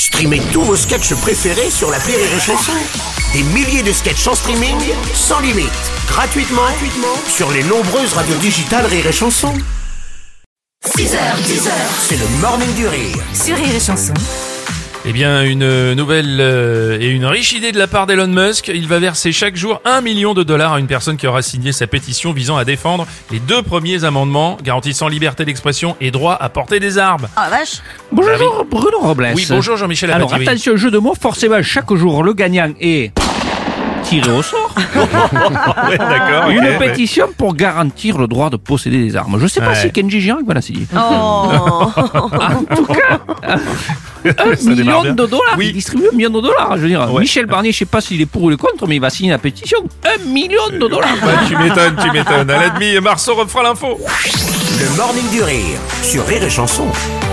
Streamez tous vos sketchs préférés sur l'appli Rire et Chanson. Des milliers de sketchs en streaming, sans limite, gratuitement sur les nombreuses radios digitales Rire et Chanson. 6h, 10h, c'est le Morning du Rire. Sur Rire et Chanson. Eh bien, une nouvelle et une riche idée de la part d'Elon Musk. Il va verser chaque jour $1 million à une personne qui aura signé sa pétition visant à défendre les 2 premiers amendements garantissant liberté d'expression et droit à porter des armes. Oh la vache. Bonjour Bruno Robles. Oui, bonjour Jean-Michel Alors Apathy. attention, jeu de mots, forcément chaque jour le gagnant est tiré au sort. Ouais, d'accord. Une ok. pétition pour garantir le droit de posséder des armes. Je sais pas Ouais. si Kenji Girac va la signer. Oh. En tout cas, $1 Ça démarre million bien. Oui. il distribue $1 million. Je veux dire, Ouais. Michel Barnier, je sais pas s'il est pour ou le contre, mais il va signer la pétition. $1 million. Bah, tu m'étonnes. À la demi, Marceau refera l'info. Le Morning du Rire sur Rire et Chanson.